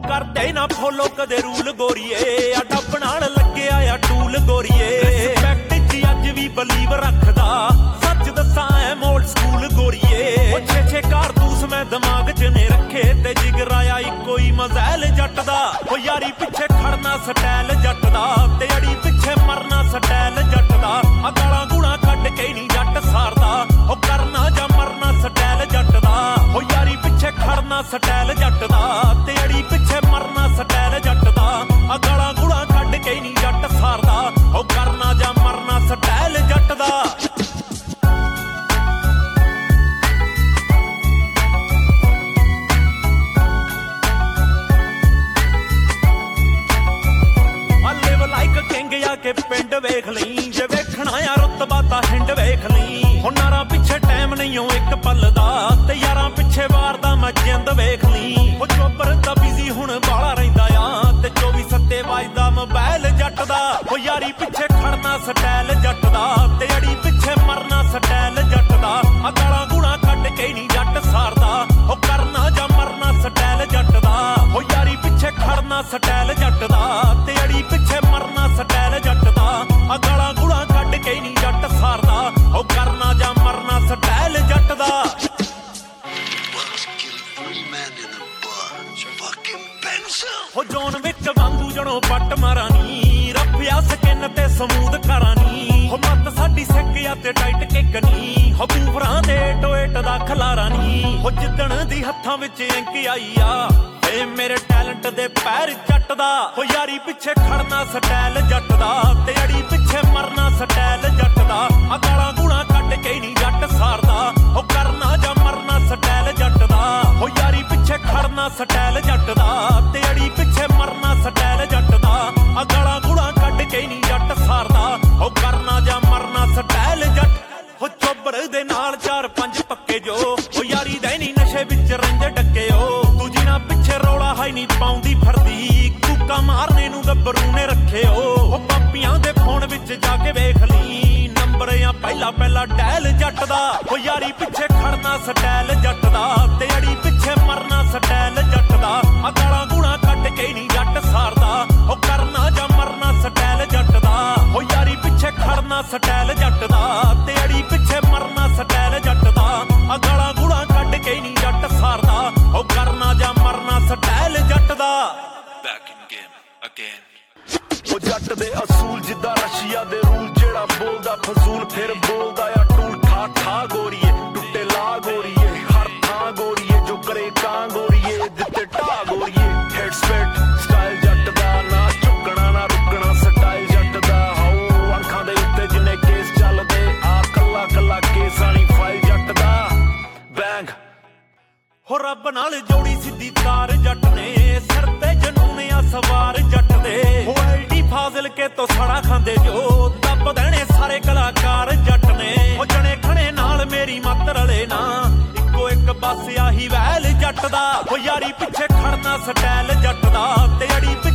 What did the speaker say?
ਕਰਦੇ ਨਾ ਫੋਲੋ ਕਦੇ ਰੂਲ ਗੋਰੀਏ ਆ ਡੱਬ ਨਾਲ ਲੱਗਿਆ ਆ ਟੂਲ ਗੋਰੀਏ ਰਿਸਪੈਕਟ ਚ ਅੱਜ ਵੀ ਬਲੀਵ ਰੱਖਦਾ ਸੱਚ ਦੱਸਾਂ ਐ ਮੋਲਡ ਸਕੂਲ ਗੋਰੀਏ ਉਹ ਛੇ ਕਾਰਤੂਸ ਮੈਂ ਦਿਮਾਗ ਚ ਨੇ ਰੱਖੇ ਤੇ ਜਿਗਰਾਇਆ ਇੱਕੋ ਹੀ ਮਜ਼ੈਲ ਜੱਟ ਦਾ ਉਹ ਯਾਰੀ ਪਿੱਛੇ ਖੜਨਾ ਸਟਾਈਲ ਜੱਟ ਦਾ ਤੇ ਅੜੀ ਪਿੱਛੇ ਮਰਨਾ ਸਟਾਈਲ ਜੱਟ ਦਾ ਆ ਗਾਲਾਂ ਗੂਣਾ ਕੱਢ ਕੇ ਨਹੀਂ ਜੱਟ ਸਾਰਦਾ ਉਹ ਕਰਨਾ ਜਾਂ ਮਰਨਾ ਸਟਾਈਲ ਜੱਟ ਦਾ ਉਹ ਯਾਰੀ ਪਿੱਛੇ ਖੜਨਾ ਸਟਾਈਲ ਜੱਟ ਦਾ ਤੇ ਅੜੀ ਪਿੱਛੇ ਮਰਨਾ ਸਟਾਈਲ ਜੱਟ ਦਾ ਆ ਗਾਲਾਂ ਗੂਣਾ ਕੱਢ ਕੇ ਨਹੀਂ ਜੱਟ ਸਾਰਦਾ ਉਹ ਕਰਨਾ ਜਾਂ ਮਰਨਾ ਸਟਾਈਲ ਜੱਟ ਦਾ ਕੇ ਪਿੰਡ ਵੇਖ ਲਈ ਜੇ ਵੇਖਣਾ ਆ ਰੁਤਬਾ ਤਾਂ ਹਿੰਡ ਵੇਖ ਲਈ ਹੁਣ ਨਾਰਾਂ ਪਿੱਛੇ ਟਾਈਮ ਨਹੀਂ ਓ ਇੱਕ ਪਲ ਦਾ ਤੇ ਯਾਰਾਂ ਪਿੱਛੇ ਵਾਰ ਦਾ ਮੈਂ ਜਿੰਦ ਵੇਖ ਲਈ ਉਹ ਚੋਬਰ ਤਾਂ ਬਿਜ਼ੀ ਹੁਣ ਬਾਲਾ ਰਹਿੰਦਾ ਆ ਤੇ 24/7 ਵੱਜਦਾ ਮੋਬਾਈਲ ਜੱਟ ਦਾ ਉਹ ਯਾਰੀ ਪਿੱਛੇ ਖੜਨਾ ਸਟਾਈਲ ਜੱਟ ਦਾ ਤੇ ਅੜੀ ਪਿੱਛੇ ਮਰਨਾ ਸਟਾਈਲ ਜੱਟ ਦਾ ਆ ਗਾਲਾਂ ਗੂਣਾ ਕੱਢ ਕੇ ਨਹੀਂ ਜੱਟ ਸਾਰਦਾ ਉਹ ਕਰਨਾ ਜਾਂ ਮਰਨਾ ਸਟਾਈਲ ਜੱਟ ਦਾ ਉਹ ਯਾਰੀ ਪਿੱਛੇ ਖੜਨਾ ਸਟਾਈਲ ਜੱਟ ਦਾ ਤੇ ਅੜੀ ਪਿੱਛੇ ਮਰਨਾ ਸਟਾਈਲ ਜੱਟ ਦਾ ਆ ਗਾਲਾਂ ਗੂਣਾ ਕੱਢ ਕੇ ਨਹੀਂ ਜੱਟ ਸਾਰਦਾ ਉਹ ਕਰਨਾ ਜਾਂ ਮਰਨਾ ਸਟਾਈਲ ਜੱਟ ਦਾ ਉਹ ਜੋਨ ਵਿੱਚ ਵਾਂਗੂ ਜਣੋ ਪੱਟ ਮਾਰਾਨੀ ਰੱਬਿਆ ਸਕਿਨ ਤੇ ਸਮੂਦ ਕਰਾਨੀ ਉਹ ਮੱਤ ਸਾਡੀ ਸਿੱਕ ਆ ਤੇ ਟਾਈਟ ਕਿੱਕ ਨੀ ਹੋ ਬੂਫਰਾਂ ਦੇ ਟੋਇਟ ਦਾ ਖਲਾਰਾ ਨੀ ਉਹ ਜਿੱਦਣ ਦੀ ਹੱਥਾਂ ਵਿੱਚ ਇੰਕ ਆਈ ਆ ਏ ਮੇਰੇ ਟੈਲੈਂਟ ਦੇ ਪੈਰ ਜੱਟ ਦਾ ਉਹ ਯਾਰੀ ਪਿੱਛੇ ਖੜਨਾ ਸਟਾਈਲ ਜੱਟ ਦਾ ਤੇ ਅੜੀ ਪਿੱਛੇ ਮਰਨਾ ਸਟਾਈਲ ਜੱਟ ਦਾ ਆ ਗਾਲਾਂ ਗੂਣਾ ਕੱਢ ਕੇ ਨਹੀਂ ਜੱਟ ਸਾਰਦਾ ਉਹ ਕਰਨਾ ਜਾਂ ਮਰਨਾ ਸਟਾਈਲ ਜੱਟ ਦਾ ਉਹ ਯਾਰੀ ਪਿੱਛੇ ਖੜਨਾ ਸਟਾਈਲ ਜੱਟ ਦਾ ਤੇ ਅੜੀ ਪਿੱਛੇ ਮਰਨਾ ਸਟਾਈਲ ਜੱਟ ਦਾ ਆ ਗਾਲਾਂ ਗੂਣਾ ਕੱਢ ਕੇ ਨਹੀਂ ਜੱਟ ਸਾਰਦਾ ਉਹ ਕਰਨਾ ਜਾਂ ਮਰਨਾ ਸਟਾਈਲ ਜੱਟ ਉਹ ਚੋਬਰ ਦੇ ਨਾਲ 4-5 ਪੱਕੇ ਜੋ ਉਹ ਯਾਰੀ ਦੇ ਨਹੀਂ ਨਸ਼ੇ ਵਿੱਚ ਰਹਿੰਦੇ ਡੱਕੇ ਦੂਜੀ ਨਾ ਪਿੱਛੇ ਰੌਲਾ ਹਾਈ ਨਹੀਂ ਪਾਉਂਦੀ ਫਰਦੀ ਕੂਕਾ ਮਾਰਨੇ ਨੂੰ ਗੱਭਰੂ ਨੇ ਰੱਖੇ ਉਹ ਪਾਪੀਆਂ ਦੇ ਫੋਨ ਵਿੱਚ ਜਾ ਕੇ ਵੇਖ ਲਈ ਨੰਬਰ ਆ ਪਹਿਲਾ ਡੈਲ ਜੱਟ ਦਾ ਉਹ ਯਾਰੀ ਪਿੱਛੇ ਖੜਨਾ ਸਟਾਈਲ ਜੱਟ ਦਾ ਤੇ ਅੜੀ ਪਿੱਛੇ ਮਰਨਾ ਸਟਾਈਲ ਜੱਟ ਦਾ ਆ ਗਾਲਾਂ ਗੂਣਾ ਕੱਢ ਕੇ ਨਹੀਂ ਜੱਟ ਸਾਰਦਾ ਉਹ ਕਰਨਾ ਜਾਂ ਮਰਨਾ ਸਟਾਈਲ ਜੱਟ ਦਾ ਉਹ ਯਾਰੀ ਪਿੱਛੇ ਖੜਨਾ ਸਟਾਈਲ ਜੱਟ ਦਾ ਤੇ ਅੜੀ ਪਿੱਛੇ ਮਰਨਾ ਸਟਾਈਲ ਜੱਟ ਦਾ ਆ ਗਾਲਾਂ ਗੂਣਾ ਕੱਢ ਕੇ ਨਹੀਂ ਜੱਟ ਸਾਰਦਾ ਉਹ ਕਰਨਾ ਜਾਂ ਮਰਨਾ ਸਟਾਈਲ ਜੱਟ ਦਾ Back in game again. ਉਹ ਜੱਟ ਦੇ ਅਸੂਲ ਜਿੱਦਾਂ ਰਸ਼ੀਆ ਦੇ ਰੂਲ ਜਿਹੜਾ ਬੋਲਦਾ ਫਜ਼ੂਲ ਫਿਰ ਬੋਲਦਾ ਆ ਟੂਲ ਠਾ ਗੋਰੀਏ ਟੁੱਟੇ ਲਾ ਗੋਰੀਏ ਹਰ ਥਾਂ ਗੋਰੀਏ ਜੋ ਕਰੇ ਕਾਂ ਗੋਰੀਏ ਦਿੱਤੇ ਢਾ ਗੋਰੀਏ ਹੈਡ ਸਪੈਟ ਸਟਾਈਲ ਜੱਟ ਦਾ ਨਾ ਝੁਕਣਾ ਨਾ ਰੁਕਣਾ ਸਟਾਈਲ ਜੱਟ ਦਾ ਹਾਉ ਅੱਖਾਂ ਦੇ ਉੱਤੇ ਜਿੰਨੇ ਕੇਸ ਚੱਲਦੇ ਆ ਕੱਲਾ ਕੇਸਾਂ ਨੀ ਫਾਈਲ ਜੱਟ ਦਾ ਬੈਂਗ ਹੋ ਰੱਬ ਨਾਲ ਜੋੜੀ ਸਿੱਧੀ ਤਾਰ ਜੱਟ ਨੇ ਸਿਰ ਤੇ ਜਨੂਨ ਆ ਸਵਾਰ ਜੱਟ ਦੇ ਹੋ ਐਲਡੀ ਫਾਜ਼ਿਲ ਕੇ ਤੋਂ ਸੜਾ ਖਾਂਦੇ ਜੋ ਦੱਬ ਦੇਣੇ ਸਾਰੇ ਕਲਾਕਾਰ ਜੱਟ ਨੇ ਹੋ ਜਣੇ ਖਣੇ ਨਾਲ ਮੇਰੀ ਮੱਤ ਰਲੇ ਨਾ ਇੱਕੋ ਇੱਕ ਬਸ ਆਹੀ ਵੈਲ ਜੱਟ ਦਾ ਹੋ ਯਾਰੀ ਪਿੱਛੇ ਖੜਨਾ ਸਟਾਈਲ ਜੱਟ ਦਾ ਤੇ ਅੜੀ